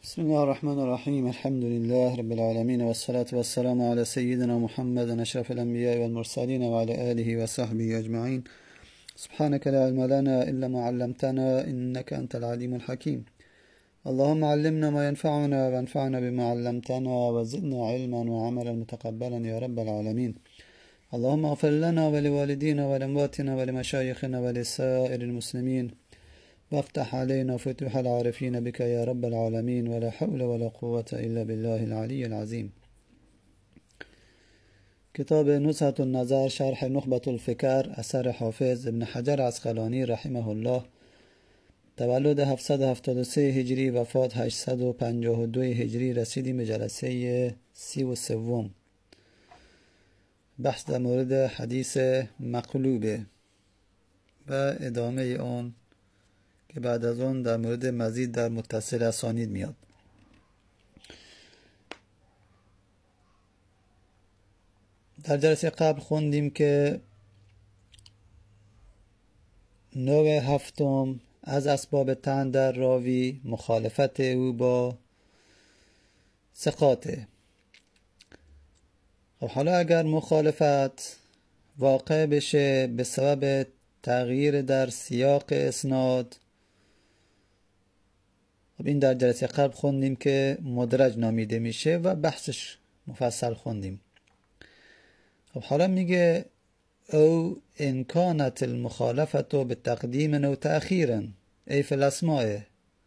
بسم الله الرحمن الرحيم. الحمد لله رب العالمين، والصلاة والسلام على سيدنا محمد أشرف الأنبياء والمرسلين وعلى آله وصحبه أجمعين. سبحانك لا علم لنا إلا ما علمتنا إنك أنت العليم الحكيم. اللهم علمنا ما ينفعنا وانفعنا بما علمتنا وزدنا علما وعملا متقبلا يا رب العالمين. اللهم اغفر لنا ولوالدينا ولأمواتنا ولمشايخنا ولسائر المسلمين، وافتح علينا فتوح العارفين بك يا رب العالمين، ولا حول ولا قوة إلا بالله العلي العظيم. کتاب نزهة النظر شرح نخبة الفکر اثر حافظ ابن حجر عسقلانی رحمه الله. تولد 773 هجری، وفات 852 هجری. رسیدیم به جلسه 33. بحث در مورد حدیث مقلوبه و ادامه اون که بعد از اون در مورد مزید در متصل اسانید میاد. در جلسه قبل خوندیم که نوع هفتم از اسباب طعن در راوی مخالفت او با ثقاته. خب حالا اگر مخالفت واقع بشه به سبب تغییر در سیاق اسناد، خب این در جلسه قبل خوندیم که مدرج نامیده میشه و بحثش مفصل خوندیم. خب حالا میگه او ان كانت المخالفت بتقدیم و تأخیر ای فی الاسماء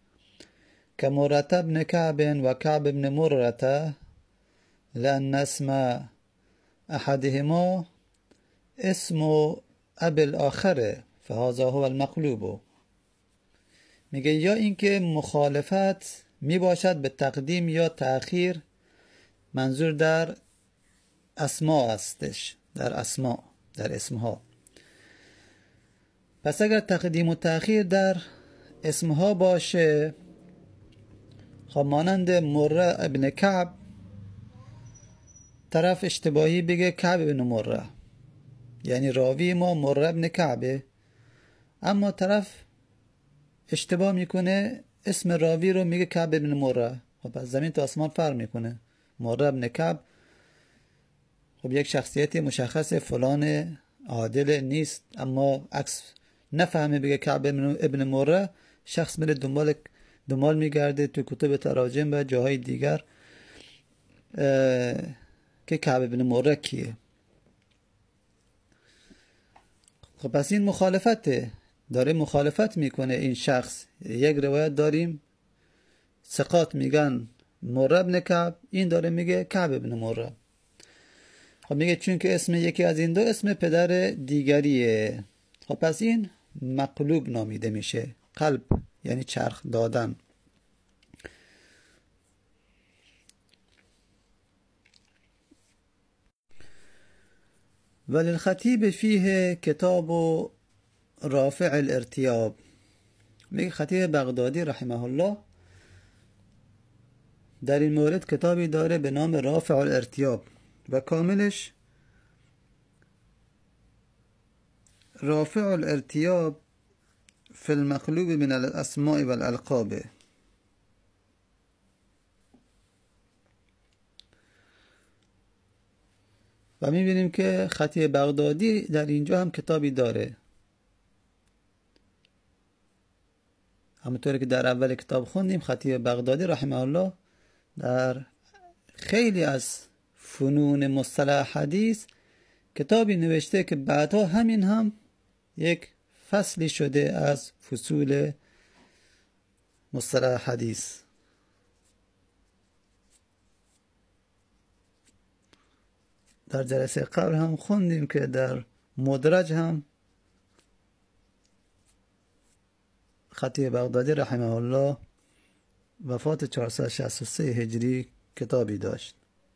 كمرة بن كعب و كعب بن مرة، لأن اسم احدهما اسم اب الاخر فهذا هو المقلوب. میگه یا اینکه مخالفت میباشد به تقدیم یا تأخیر، منظور در اسما هستش، در اسما، در اسمها. پس اگر تقدیم و تأخیر در اسمها باشه، خب مانند مره ابن کعب، طرف اشتباهی بگه کعب ابن مره، یعنی راوی ما مره ابن کعبه، اما طرف اشتباه میکنه اسم راوی رو میگه کعب ابن مره. خب از زمین تا آسمان فرق میکنه. مره ابن کعب خب یک شخصیت مشخص فلان عادل نیست، اما عکس نفهمه بگه کعب ابن مره، شخص میره دنبال میگرده تو کتب تراجم و جاهای دیگر که کعب ابن مره کیه. خب پس این مخالفته، داره مخالفت میکنه این شخص. یک روایت داریم ثقات میگن مره ابن کعب، این داره میگه کعب ابن مره. خب میگه چون که اسم یکی از این دو اسم پدر دیگریه، خب پس این مقلوب نامیده میشه. قلب یعنی چرخ دادن. وللخطیب فیه کتاب رافع الارتیاب. میگه خطیب بغدادی رحمه الله در این مورد کتابی داره به نام رافع الارتیاب و کاملش رافع الارتیاب فی المقلوب من الاسماء والالقاب. و میبینیم که خطیب بغدادی در اینجا هم کتابی داره، همونطوری که در اول کتاب خوندیم. خطیب بغدادی رحمه الله در خیلی از فنون مصطلح حدیث کتابی نوشته که بعدها همین هم یک فصلی شده از فصول مصطلح حدیث. در جلسه قبل هم خوندیم که در مدرج هم خطیب بغدادی رحمه الله وفات 463 هجری کتابی داشت.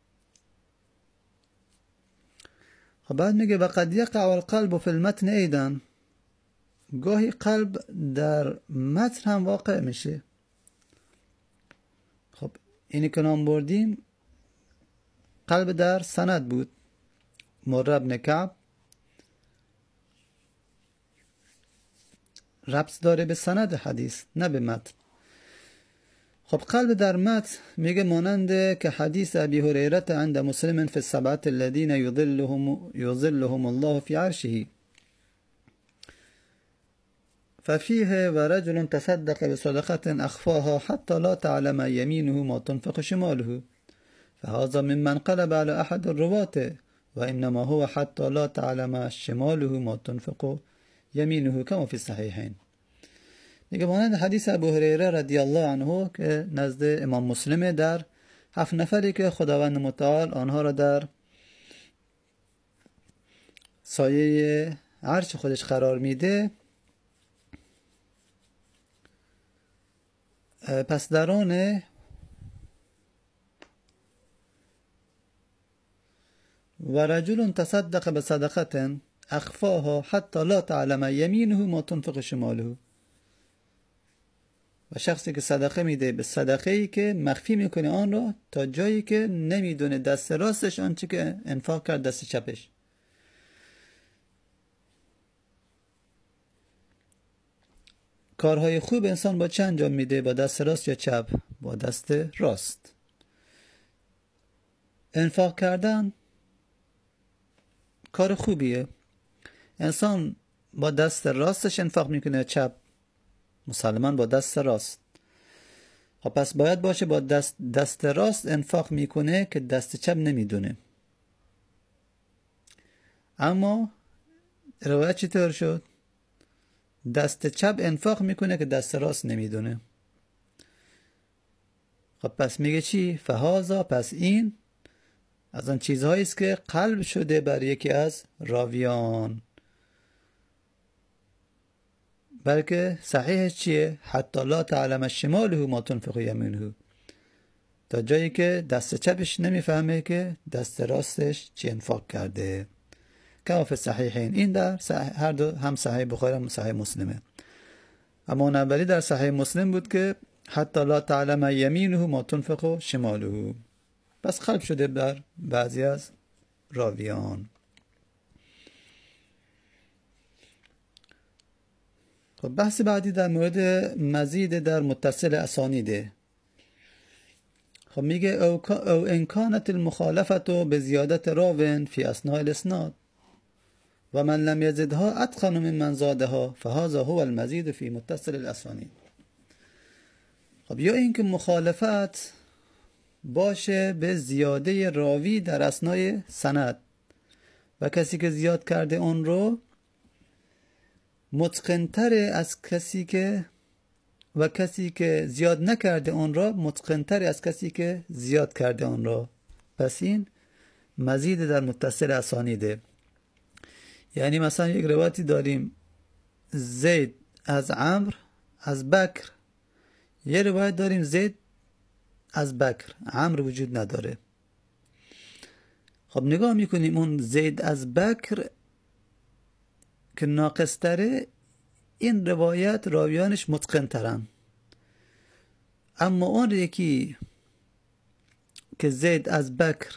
خب بعد میگه وقد یقع القلب فی المتن ایضا، گاهی قلب در متن هم واقع میشه. خب اینی که نام بردیم قلب در سند بود، مره ابن کعب ربط داره به سند حدیث نه به متن. خب قلب در متن میگه مانند که حدیث ابی هریره عند مسلم فی السبعة الذين یظلهم الله فی عرشه ففيه ورجل تصدق بصدقة أخفاها حتى لا تعلم يمينه ما تنفق شماله فهذا ممن قلب على أحد الرواة وإنما هو حتى لا تعلم شماله ما تنفق يمينه كما في الصحيحين. میگه مانند حدیث ابو هریره رضی الله عنه که نزد امام مسلم در 7 نفری که خداوند متعال آنها را در سایه عرش خودش قرار میده، پس در آن و رجل تصدق بصدقة اخفاها حتی لا تعلم یمینه ما تنفق شماله، و شخصی که صدقه میده به صدقه ای که مخفی میکنه آن را تا جایی که نمیدونه دست راستش آنچه که انفاق کرد دست چپش. کارهای خوب انسان با چه انجام میده؟ با دست راست یا چپ؟ با دست راست. انفاق کردن کار خوبیه. انسان با دست راستش انفاق میکنه چپ؟ مسلمان با دست راست. خب پس باید باشه با دست راست انفاق میکنه که دست چپ نمیدونه. اما روایت چطور شد؟ دست چپ انفاق میکنه که دست راست نمیدونه. خب پس میگه چی؟ فهذا، پس این از آن چیزهایی است که قلب شده بر یکی از راویان، بلکه صحیحش چیه؟ حتی لا تعلم شماله ما تنفق یمینه، تا جایی که دست چپش نمیفهمه که دست راستش چی انفاق کرده. کما فی الصحیحین، این در هر دو، هم صحیح بخاری هم صحیح مسلمه. اما اون اولی در صحیح مسلم بود که حتی لا تعلم یمینه ما تنفق شماله، پس قلب شده بر بعضی از راویان. خب بحث بعدی در مورد مزید در متصل اسانیده. خب میگه او ان کانت المخالفه بزیادت راو فی اثناء الاسناد و من لم یزدها اتقن ممن زادها فهذا هو المزید فی متصل الاسانید. خب یا اینکه مخالفت باشه به زیاده راوی در اثناء سند و کسی که زیاد کرده اون رو متقن‌تر از کسی که، و کسی که زیاد نکرده اون را متقن‌تر از کسی که زیاد کرده اون را. پس این مزید در متصل اسانیده. یعنی مثلا یک روایتی داریم زید از عمرو از بکر، یه روایت داریم زید از بکر، عمرو وجود نداره. خب نگاه میکنیم اون زید از بکر که ناقص تره، این روایت راویانش متقن ترن. اما اون یکی که زید از بکر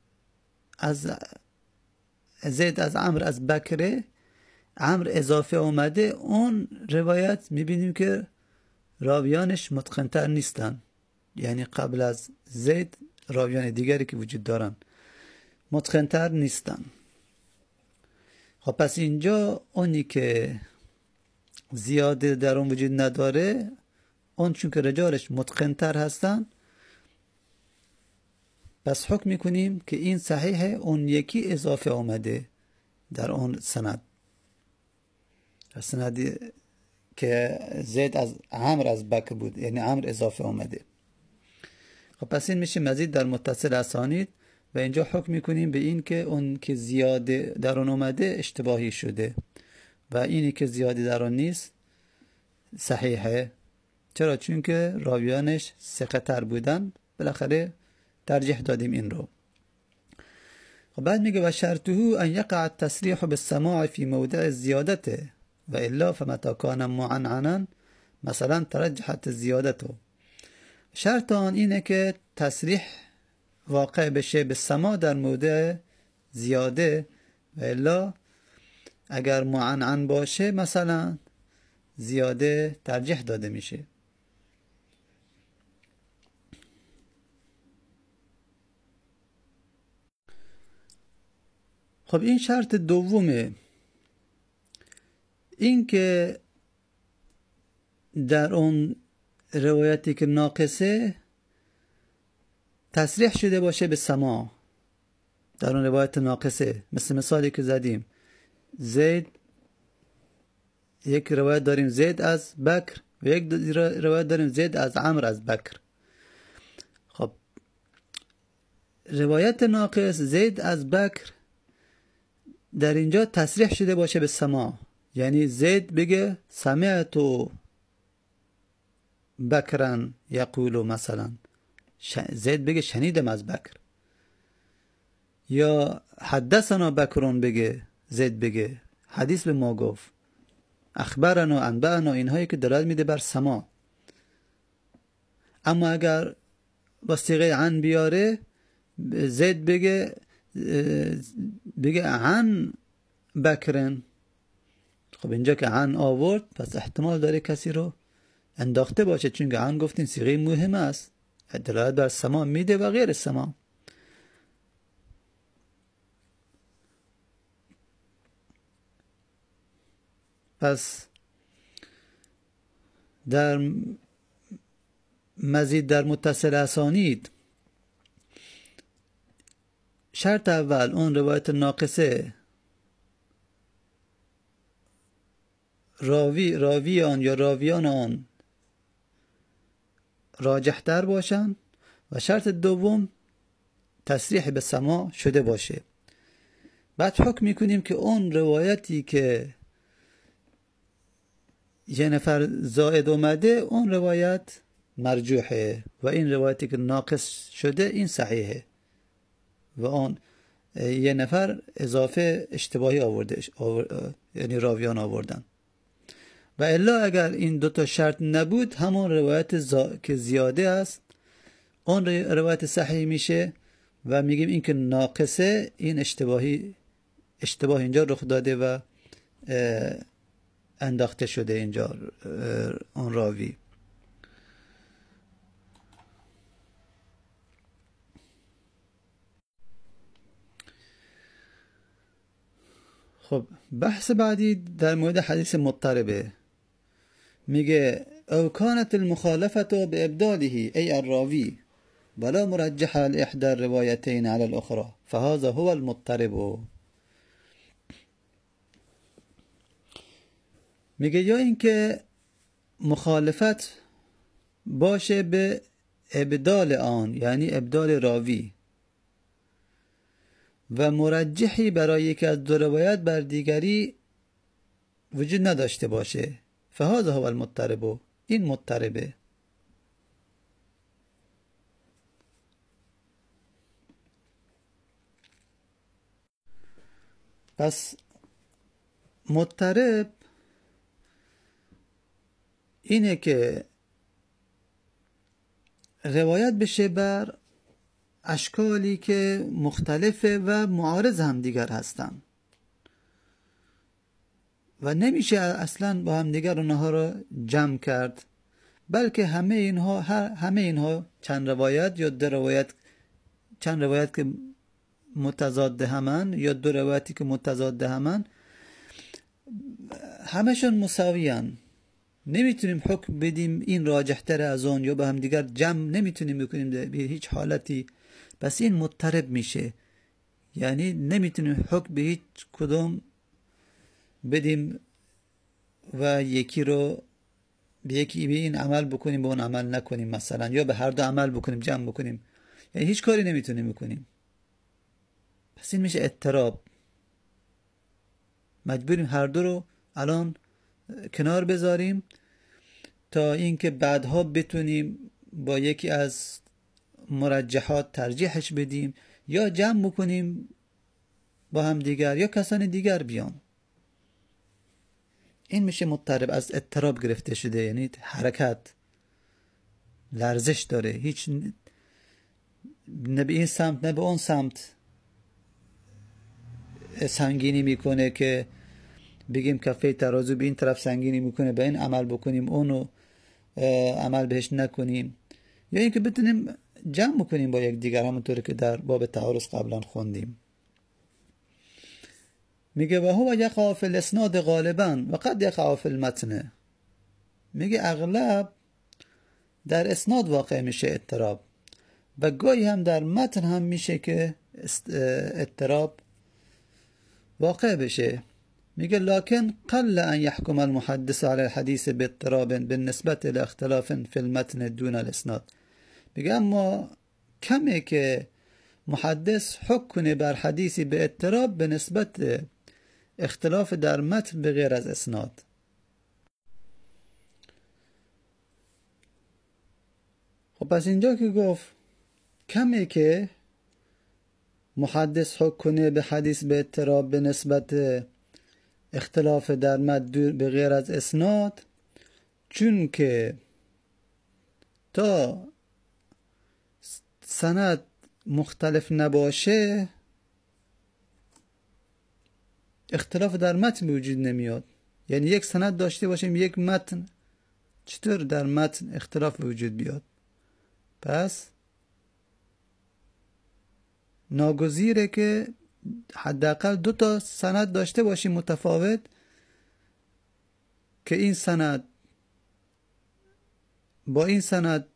زید از عمرو از بکره، عمرو اضافه اومده، اون روایت میبینیم که راویانش متقن تر نیستن. یعنی قبل از زید راویان دیگری که وجود دارن متقن تر نیستن. خب پس اینجا اونی که زیاده در اون وجود نداره، اون چون که رجالش متقن تر هستن، پس حکم میکنیم که این صحیحه، اون یکی اضافه آمده در اون سند، در سندی که زید از عمرو از بکر بود، یعنی عمرو اضافه آمده. خب پس این میشه مزید در متصل اسانید و اینجا حکم میکنیم به این که اون که زیاده در اون اومده اشتباهی شده و اینی که زیادی در اون نیست صحیحه. چرا؟ چون که راویانش ثقه تر بودن، بالاخره ترجیح دادیم این رو. خب بعد میگه و شرطه ان یقع التصریح بالسماع فی موضع زیادته و الا فمتى کان معنعنا مثلا ترجحت زیادته. شرط آن اینه که تصریح واقع بشه به سماع در موضع زیاده و الا اگر معنعن باشه مثلا زیاده ترجیح داده میشه. خب این شرط دومه، این که در اون روایتی که ناقصه تصریح شده باشه به سماع. در اون روایت ناقصه مثل مثالی که زدیم، زید، یک روایت داریم زید از بکر و یک روایت داریم زید از عمرو از بکر. خب روایت ناقص زید از بکر در اینجا تصریح شده باشه به سماع، یعنی زید بگه سمعت بکرن یقولو، مثلا زید بگه شنیدم از بکر، یا حدثنا بکرون بگه زید بگه حدیث به ما گفت، اخبرنا انبأنا، اینهایی که دلالت میده بر سماع. اما اگر با صیغه عن بیاره، زید بگه عن بکرن، خب اینجا که عن آورد پس احتمال داره کسی رو انداخته باشه، چون که عن گفتین صیغه مهم است، دلالت بر سماع میده و غیر سماع. پس در مزید در متصل اسانید، شرط اول اون روایت ناقصه راوی آن یا راویان آن راجح تر باشن، و شرط دوم تصریح به سماع شده باشه. بعد حکم میکنیم که اون روایتی که یه نفر زائد اومده اون روایت مرجوحه، و این روایتی که ناقص شده این صحیحه و اون یه نفر اضافه اشتباهی آورده، یعنی راویان آوردن. و الا اگر این دوتا شرط نبود، همون روایت که زیاده است اون روایت صحیح میشه و میگیم این که ناقصه، این اشتباه اینجا رخ داده و انداخته شده اینجا اون راوی. خب بحث بعدی در مورد حدیث مضطربه، میگه او كانت المخالفة بإبداله أي الراوي ولا مرجح لإحدى الروايتين على الأخرى فهذا هو المضطرب. میگه یا اینکه مخالفت باشه به ابدال آن، یعنی ابدال راوی، و مرجحی برای یکی از دو روایت بر دیگری وجود نداشته باشه، فهذا هو المضطرب، این مضطربه. پس مضطرب اینه که روایت بشه بر اشکالی که مختلفه و معارض هم دیگر هستن و نمیشه اصلا با هم دیگر اونها رو جمع کرد، بلکه همه اینها چند روایت یا دو روایت، چند روایت که متضاد همن یا دو روایتی که متضاد همن، همشون مساویان. نمیتونیم حکم بدیم این راجح تر از اون یا با هم دیگر جمع نمیتونیم بکنیم به هیچ حالتی، بس این مضطرب میشه. یعنی نمیتونیم حکم به هیچ کدوم بدیم و یکی رو به یکی به این عمل بکنیم به اون عمل نکنیم مثلا، یا به هر دو عمل بکنیم جمع بکنیم، یعنی هیچ کاری نمیتونیم بکنیم. پس این میشه اضطراب. مجبوریم هر دو رو الان کنار بذاریم تا اینکه بعدها بتونیم با یکی از مرجحات ترجیحش بدیم یا جمع بکنیم با هم دیگر یا کسان دیگر بیان. این میشه مضطرب، از اضطراب گرفته شده، یعنی حرکت، لرزش داره، هیچ نه به این سمت نه به اون سمت سنگینی میکنه که بگیم کفه ترازو به این طرف سنگینی میکنه به این عمل بکنیم اونو عمل بهش نکنیم، یا اینکه بتونیم جمع بکنیم با یک دیگر، همونطوری که در باب تعارض قبلا خوندیم. میگه و هو یقع فی الاسناد غالبا و قد یقع فی المتن. میگه اغلب در اسناد واقع میشه اضطراب و گاهی هم در متن هم میشه که اضطراب واقع بشه. میگه لكن قل ان يحكم المحدث على الحديث باضطراب بالنسبة لاختلاف في المتن دون الاسناد. میگه اما کمه که محدث حکم کنه بر حدیثی به اضطراب به نسبت اختلاف در متن به غیر از اسناد. خب پس اینجا که گفت کمه که محدث حکم کنه به حدیث به اضطراب به نسبت اختلاف در متن به غیر از اسناد، چون که تا سند مختلف نباشه اختلاف در متن وجود نمیاد. یعنی یک سند داشته باشیم یک متن، چطور در متن اختلاف وجود بیاد؟ پس ناگزیره که حداقل 2 تا سند داشته باشیم متفاوت که این سند با این سند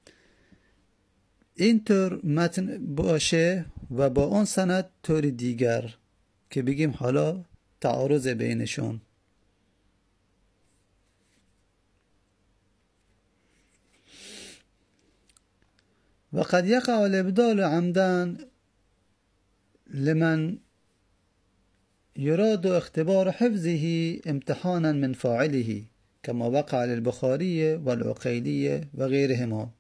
اینطور متن باشه و با اون سند طور دیگر که بگیم حالا تعارض بینشون. و قد یقع الابدال عمدا لمن يراد اختبار حفظه امتحانا من فاعله كما وقع للبخاري والعقيلي و غیرهما.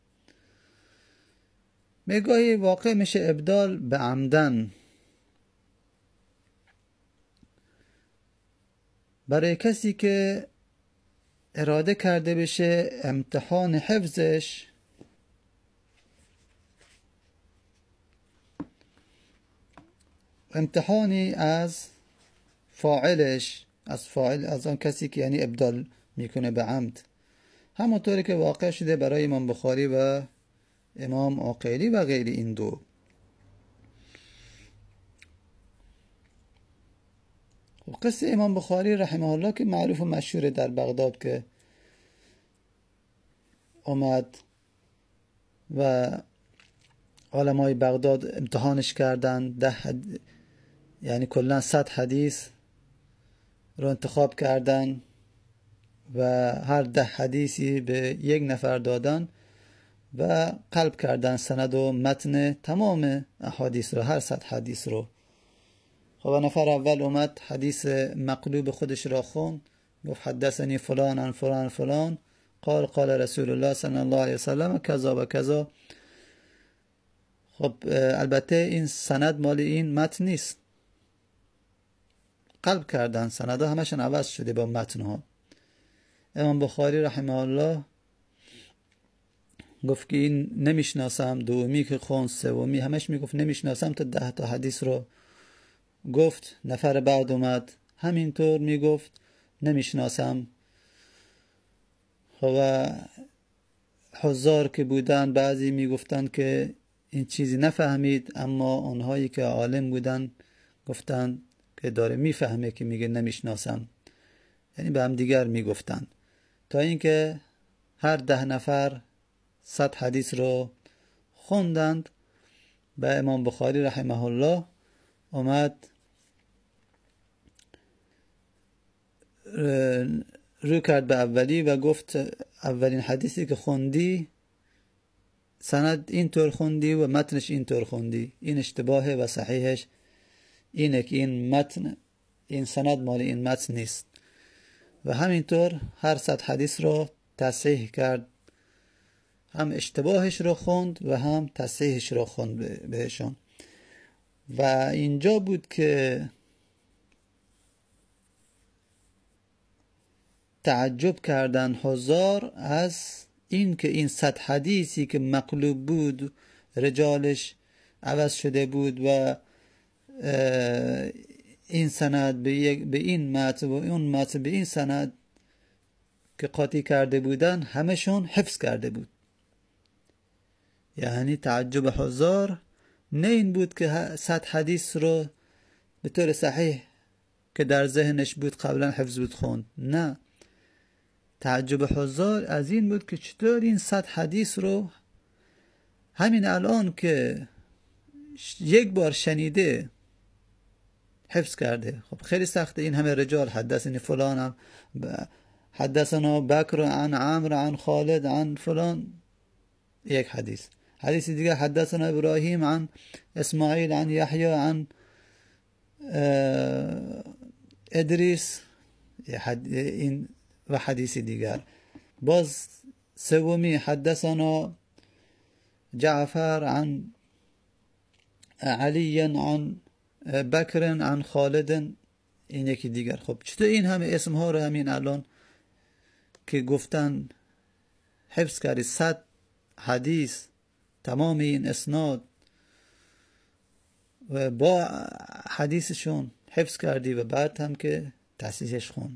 میگاهی واقع میشه ابدال به عمدن برای کسی که اراده کرده بشه امتحان حفظش امتحانی از فاعلش، از آن کسی که یعنی ابدال میکنه به عمد، همونطوری که واقع شده برای امام بخاری و امام عقیلی و غیر این دو. قصه امام بخاری رحمه الله که معروف و مشهوره در بغداد که آمد و علمای بغداد امتحانش کردن، یعنی کلا 100 حدیث رو انتخاب کردن و هر 10 حدیثی به یک نفر دادن و قلب کردن سند و متن تمام احادیث رو، هر 100 حدیث رو. خب نفر اول اومد حدیث مقلوب خودش را خون، گفت حدثنی فلان عن فلان فلان قال قال رسول الله صلی الله علیه وسلم کذا و کذا. خب البته این سند مال این متن نیست، قلب کردن سندها همشون عوض شده با متنها. امام بخاری رحمه الله گفت که این نمیشناسم، دومی که خون، سومی همش میگفت نمیشناسم، تا 10 تا حدیث رو گفت. نفر بعد اومد همینطور میگفت نمیشناسم. خب حضار که بودن بعضی میگفتن که این چیزی نفهمید، اما اونهایی که عالم بودن گفتن که داره میفهمه که میگه نمیشناسم، یعنی به هم دیگر میگفتن، تا اینکه هر 10 نفر 100 حدیث رو خوندند. به امام بخاری رحمه الله اومد رو کرد به اولی و گفت اولین حدیثی که خوندی سند اینطور خوندی و متنش اینطور خوندی، این اشتباهه و صحیحش اینه که این متن، این سند مال این متن نیست. و همینطور هر 100 حدیث رو تصحیح کرد، هم اشتباهش رو خوند و هم تصحیحش رو خوند بهشون. و اینجا بود که تعجب کردن حضار از این که این 100 حدیثی که مقلوب بود، رجالش عوض شده بود و این سند به این متن و اون متن به این سند که قاطی کرده بودن همشون حفظ کرده بود. یعنی تعجب حضار نه این بود که 100 حدیث رو به طور صحیح که در ذهنش بود قبلا حفظ بود خوند. نه، تعجب حضار از این بود که چطور این 100 حدیث رو همین الان که یک بار شنیده حفظ کرده. خب خیلی سخته این همه رجال حدثنی فلان، حدثنا بکر عن عمرو عن خالد عن فلان، یک حدیث. حدیث دیگه حدثنا ابراهیم عن اسماعیل عن یحیی عن ادریس، این و حدیث دیگر. باز سومی حدثنا جعفر عن علی عن بکر عن خالد، این یکی دیگر. خب چطور این همه اسم ها رو همین الان که گفتن حفظ کردی 100 حدیث تمام این اسناد و با حدیثشون حفظ کردی و بعد هم که تصحیحش خون.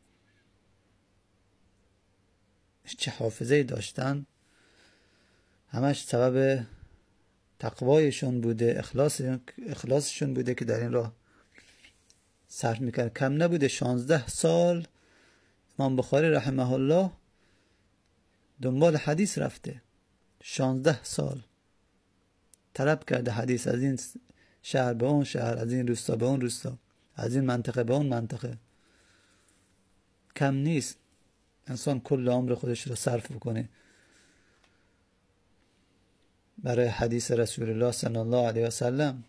چه حافظه داشتن، همش سبب تقوایشون بوده، اخلاصشون بوده که در این راه صرف میکرد. کم نبوده 16 سال امام بخاری رحمه الله دنبال حدیث رفته. 16 سال طلب کرده حدیث، از این شهر به اون شهر، از این روستا به اون روستا، از این منطقه به اون منطقه. کم نیست انسان کل عمر خودش رو صرف بکنه برای حدیث رسول الله صلی الله علیه و سلم.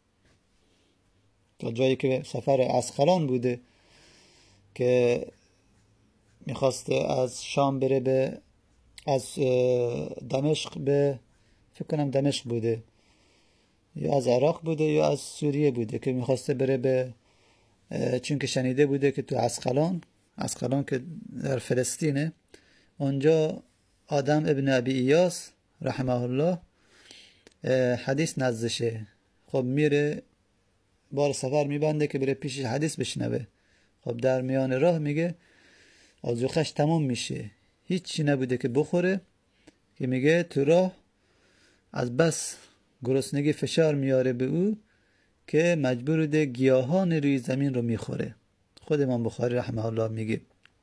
تا جایی که سفر اسقلان بوده که میخواسته از شام بره به از دمشق به فکر کنم دمشق بوده یا از عراق بوده یا از سوریه بوده که میخواسته بره به چون که شنیده بوده که تو اسقلان که در فلسطینه، اونجا آدم ابن ابی ایاس رحمه الله حدیث نزدشه. خب میره بار سفر میبنده که بره پیشش حدیث بشنوه. خب در میان راه میگه آذوقش تمام میشه، هیچی نبوده که بخوره، که میگه تو راه از بس گرسنگی فشار میاره به او که مجبور بوده گیاهان روی زمین رو میخوره. خود امام بخاری رحمه الله میگه.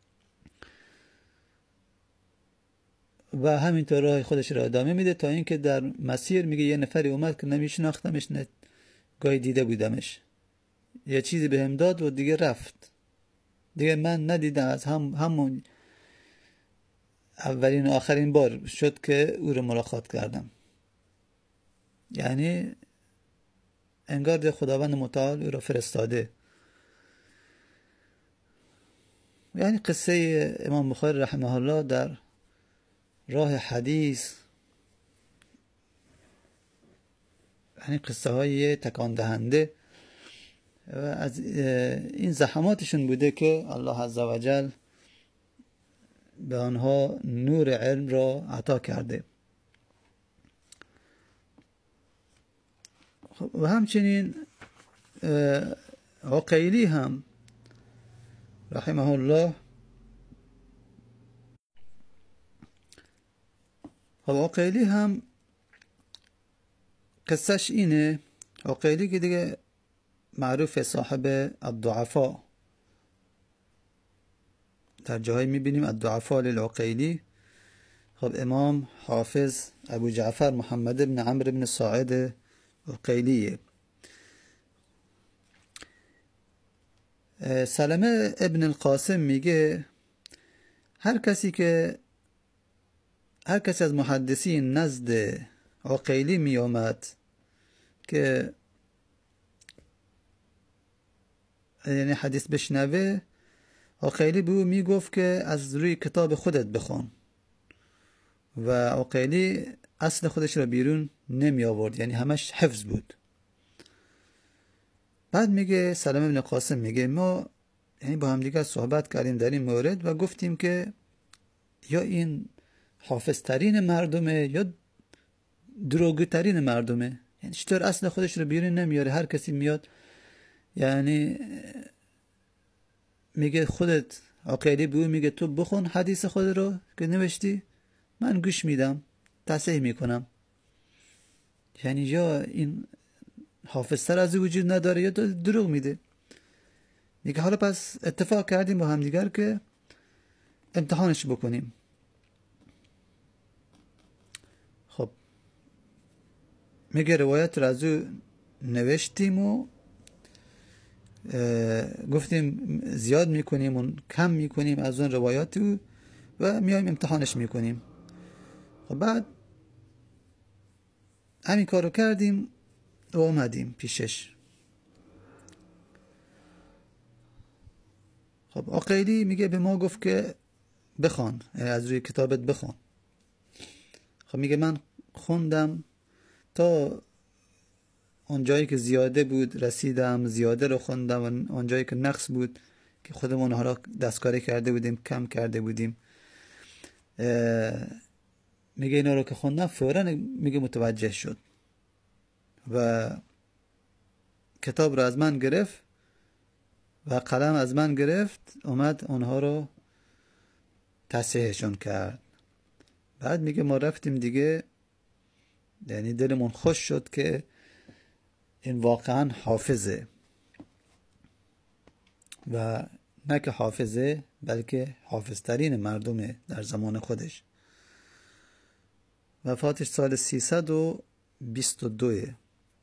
و همینطور راه خودش رو ادامه میده تا اینکه در مسیر میگه یه نفری اومد که نمیشناختمش، نه گاهی دیده بودمش، یه چیزی بهم داد و دیگه رفت، دیگه من ندیدم. از همون اولین و آخرین بار شد که او رو ملاقات کردم. یعنی انگار خداوند متعال او را فرستاده. یعنی قصه امام بخاری رحمه الله در راه حدیث، یعنی قصه های تکان دهنده و از این زحماتشون بوده که الله عزوجل به آنها نور علم را عطا کرده. و همچنین عقیلی هم رحمه الله، خب عقیلی هم قصهش اینه. عقیلی که دیگه معروف صاحب الضعفاء، در جاهای میبینیم الضعفاء للعقیلی. خب امام حافظ ابو جعفر محمد بن عمرو بن ساعد عقیلیه. سلمه ابن القاسم میگه هر کسی از محدثین نزد عقیلی می آمد که یعنی حدیث بشنوه، عقیلی به او می گفت که از روی کتاب خودت بخون، و عقیلی اصل خودش را بیرون نمی آورد، یعنی همش حفظ بود. بعد میگه سلمه ابن قاسم میگه ما یعنی با هم دیگه صحبت کردیم در این مورد و گفتیم که یا این حافظ ترین مردمه یا دروغگو ترین مردمه. یعنی چطور اصل خودش رو بیرون نمیاره، هر کسی میاد یعنی میگه خودت، عقیلی به او میگه تو بخون حدیث خود رو که نوشتی، من گوش میدم تصحیح میکنم. یعنی یا این حافظ تر از وجود نداره یا دروغ میده. میگه حالا پس اتفاق کردیم با همدیگر که امتحانش بکنیم. خب میگه روایت رو از او نوشتیم و گفتیم زیاد میکنیم و کم میکنیم از اون روایات و میایم امتحانش میکنیم. خب بعد همین کارو کردیم و اومدیم پیشش. خب عقیلی میگه به ما گفت که بخوان، از روی کتابت بخوان. خب میگه من خوندم تا اون جایی که زیاده بود رسیدم، زیاده رو خوندم و اون جایی که نقص بود که خودمون حالا دستکاری کرده بودیم کم کرده بودیم. میگه اینا رو که خوندم فوراً میگه متوجه شد و کتاب رو از من گرفت و قلم از من گرفت، اومد اونها رو تصحیحشون کرد. بعد میگه ما رفتیم دیگه، یعنی دلمون خوش شد که این واقعا حافظه و نه که حافظه بلکه حافظترین مردمه در زمان خودش. وفاتش سال 322.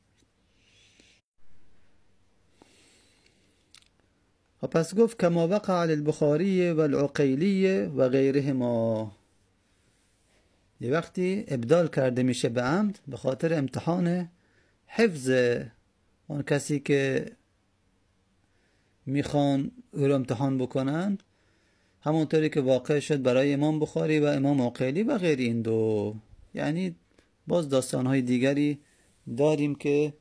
و پس گفت کما وقع علی البخاری و العقیلی و غیرهما، یه وقتی ابدال کرده میشه به عمد به خاطر امتحان حفظ اون کسی که میخوان او رو امتحان بکنن، همونطوری که واقع شد برای امام بخاری و امام عقیلی و غیر این دو. یعنی باز داستانهای دیگری داریم که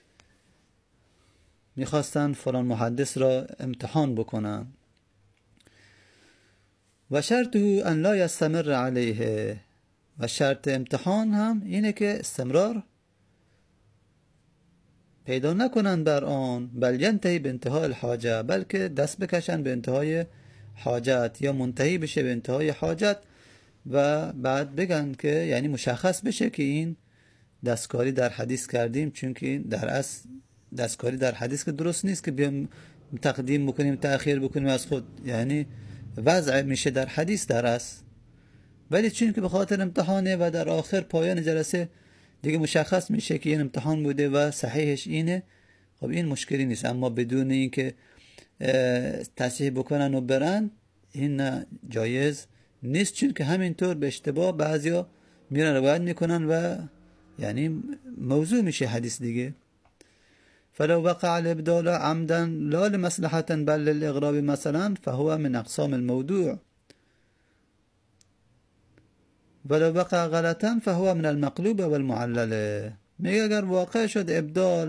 میخواستن فلان محدث را امتحان بکنن. و شرطه ان لا یستمر علیه، و شرط امتحان هم اینه که استمرار پیدا نکنن بر آن، بل ینتهی به انتهای الحاجه، بلکه دست بکشن به انتهای حاجت یا منتهی بشه به انتهای حاجت و بعد بگن که یعنی مشخص بشه که این دستکاری در حدیث کردیم، چون که این در اصل دستکاری در حدیث که درست نیست که بیام تقدیم بکنیم تأخیر بکنیم از خود، یعنی وضع میشه در حدیث در اصل، ولی چون که به خاطر امتحانه و در آخر پایان جلسه دیگه مشخص میشه که این امتحان بوده و صحیحش اینه، خب این مشکلی نیست. اما بدون این که تصحیح بکنن و برن این نه جایز نیست، چون که همینطور به اشتباه بعضیا میرن روایت میکنن و یعنی موضوع میشه حدیث دیگه. فلو وقع الابدال عمدا لا لمصلحة بل للاغراب مثلا فهو من اقسام الموضوع، ولو وقع غلطا فهو من المقلوب والمعلل. میگه اگر واقع شد ابدال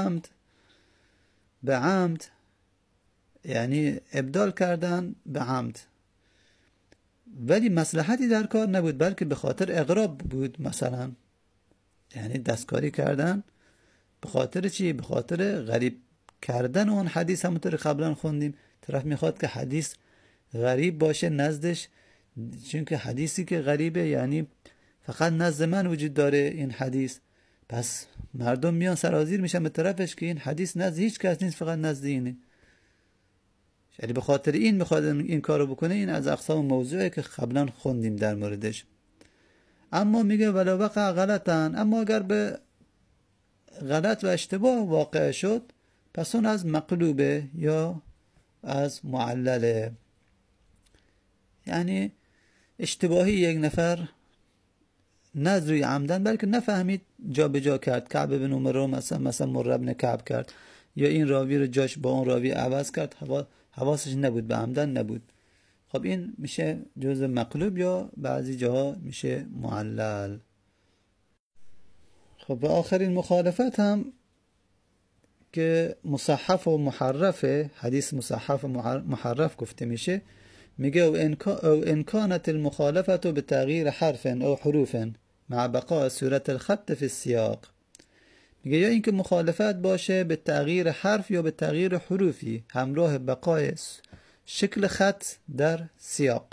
به عمد یعنی ابدال کردن به عمد ولی مصلحتی در کار نبود بلکه به خاطر اغراب بود، مثلا یعنی دستکاری کردن به خاطر چی؟ به خاطر غریب کردن اون حدیث. همونطور قبلا خوندیم طرف میخواد که حدیث غریب باشه نزدش، چون که حدیثی که غریبه یعنی فقط نزد من وجود داره این حدیث، پس مردم میان سرازیر میشن به طرفش که این حدیث نزد هیچ کس نیست فقط نزد اینه، یعنی به خاطر این میخواد این کارو بکنه. این از اقسام موضوعی که قبلا خوندیم در موردش. اما میگه ولو وقع غلطن، اما اگر به غلط و اشتباه واقع شد پس اون از مقلوبه یا از معلله، یعنی اشتباهی یک نفر نه روی عمدن بلکه نفهمید جا به جا کرد، کعب بن عمر رو مثلا مر بن کعب کرد یا این راوی رو جاش با اون راوی عوض کرد، حواسش نبود، به عمدن نبود. خب این میشه جزء مقلوب یا بعضی جاها میشه معلل. خب به آخرین مخالفت هم که مصحف و محرف، حدیث مصحف و محرف گفته میشه، میگه او ان كانت المخالفه بتغییر حرف او حروف مع بقاء صورت الخط في السیاق. میگه یا اینکه مخالفت باشه به تغییر حرف یا به تغییر حروفی همراه بقای شکل خط در سیاق.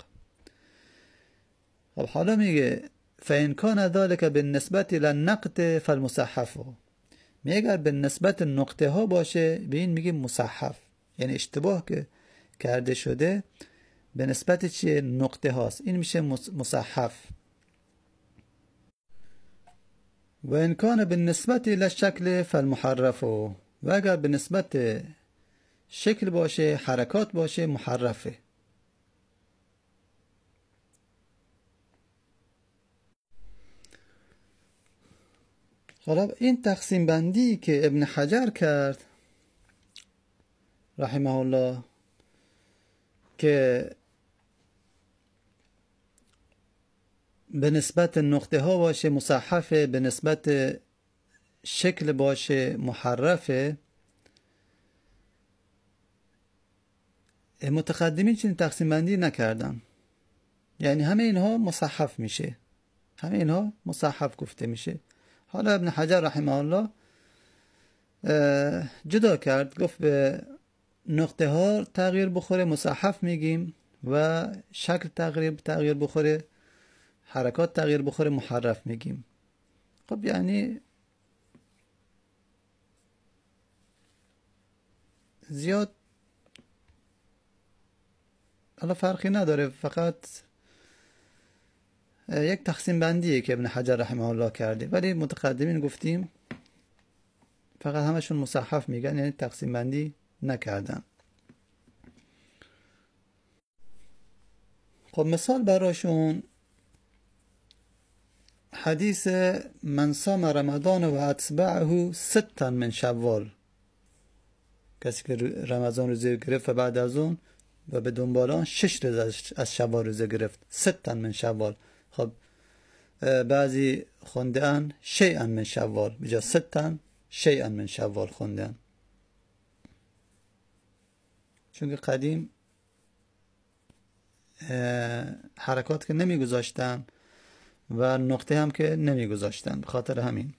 خب حالا میگه فإن كان ذلك بالنسبة للنقط فالمصحف، میگه اگر به نسبت نقطه ها باشه به این میگه مصحف، یعنی اشتباه که کرده شده به نسبت چیه؟ نقطه هاست. این میشه مصحف. و ان کان بالنسبه الى الشکل فالمحرف، و اگر به نسبت شکل باشه، حرکات باشه، محرفه. حالا این تقسیم بندی که ابن حجر کرد رحمه الله که به نسبت نقطه ها باشه مصحفه، به نسبت شکل باشه محرفه، متقدمین چنین تقسیم بندی نکردن. یعنی همه اینها مصحف میشه، همه اینها مصحف گفته میشه. حالا ابن حجر رحمه الله جدا کرد، گفت به نقطه ها تغییر بخوره مصحف میگیم و شکل تغییر بخوره، حرکات تغییر بخوره محرف میگیم. خب یعنی زیاد حالا فرقی نداره، فقط یک تقسیم بندیه که ابن حجر رحمه الله کرده، ولی متقدمین گفتیم فقط همشون مصحف میگن، یعنی تقسیم بندی نکردن. خب مثال براشون حدیث من صام رمضان و اتبعه 6 من شوال، کسی که رمضان روزه گرفت و بعد از اون و به دنبال آن 6 روز از شوال روزه گرفت، 6 من شوال. خب بعضی خوندن شیئا من شوال، بجا 6 شیئا من شوال خوندن، چون که قدیم حرکات که نمی گذاشتن و نقطه هم که نمی گذاشتن، به خاطر همین.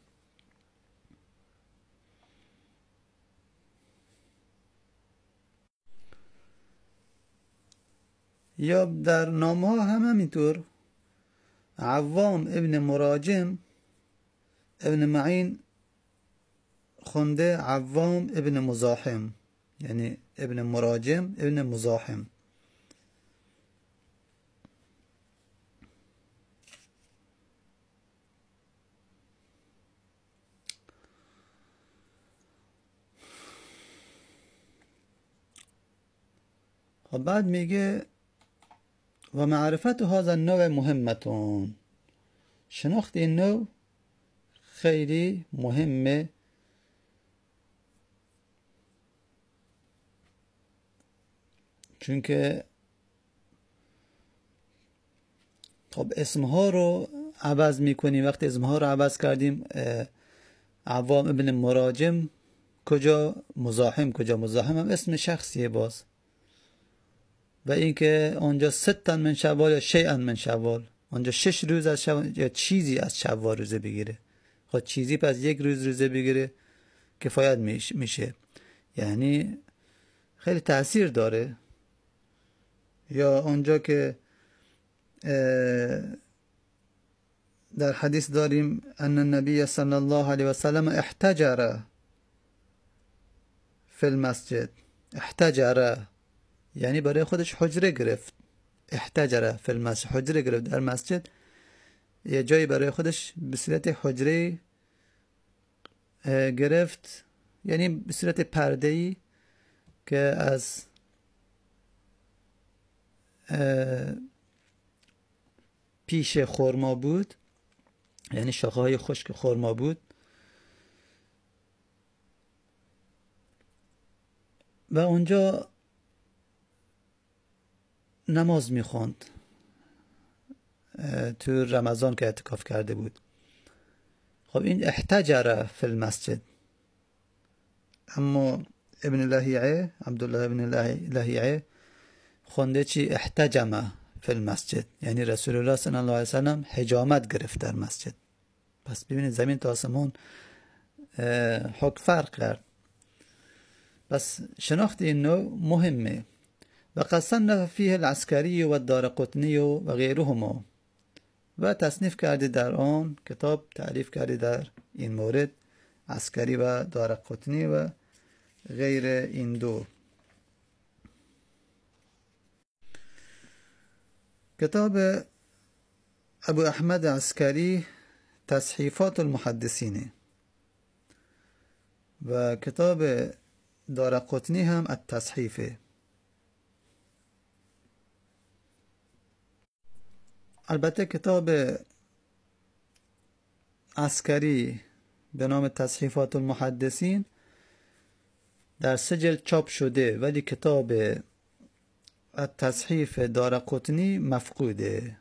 یا در نامه ها هم همینطور، عوام ابن مراجم ابن معین خونده عوام ابن مزاحم، یعنی ابن مراجم ابن مزاحم. و بعد میگه و معرفت هذا النوع مهمتون، شناخت این نوع خیلی مهمه، چون که خب اسمها رو عوض میکنیم. وقتی اسمها رو عوض کردیم، عوام ابن مراجم کجا، مزاحم کجا، مزاحم هم اسم شخصیه باز. و اینکه آنجا 6 من شوال یا شیئا من شوال، آنجا 6 روز از شوال یا چیزی از شوال روزه بگیره. خب چیزی پس 1 روز روزه بگیره کفایت میشه، یعنی خیلی تأثیر داره. یا آنجا که در حدیث داریم ان النبی صلی الله علیه و سلم احتجر فی المسجد، احتجر یعنی برای خودش حجره گرفت، احتجر فی المسجد، حجره گرفت در مسجد، یه جایی برای خودش به صورت حجره گرفت، یعنی به صورت پرده‌ای که از پیش خرما بود، یعنی شاخه‌های خشک خرما بود، و اونجا نماز میخوند تو رمضان که اعتکاف کرده بود. خب این احتجر فی المسجد. اما ابن لهیعه، عبدالله ابن لهیعه خونده چی؟ احتجم فی المسجد، یعنی رسول الله صلی الله علیه وسلم حجامت گرفت در مسجد. پس ببینید زمین تا آسمان حکم فرق کرد. پس شناخت این نوع مهمه. و قد صنف فیه العسکری و الدارقطنی و غیرهما، و تصنیف کرده در آن کتاب، تعریف کرده در این مورد عسکری و دارقطنی و غیر این دو. کتاب ابو احمد عسکری تصحیفات المحدثینه و کتاب دارقطنی هم التصحیفه. البته کتاب عسکری به نام تصحیفات المحدثین در 3 جلد چاپ شده، ولی کتاب التصحیف دارقطنی مفقوده.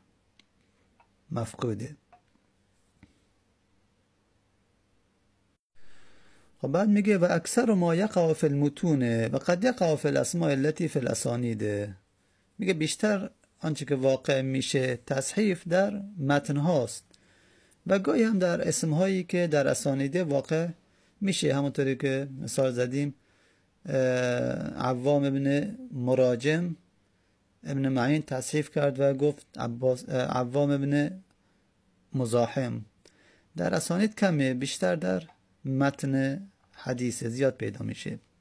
خب بعد میگه و اکثر ما یقع فی المتون و قد یقع فی الاسماء التي فی الاسانید. میگه بیشتر آنچه که واقع میشه تصحیف در متن هاست و گاهی هم در اسم هایی که در اسانیده واقع میشه. همونطوری که مثال زدیم عوام ابن مراجم ابن معین تصحیف کرد و گفت عوام ابن مزاحم. در اسانید کمه، بیشتر در متن حدیث زیاد پیدا میشه.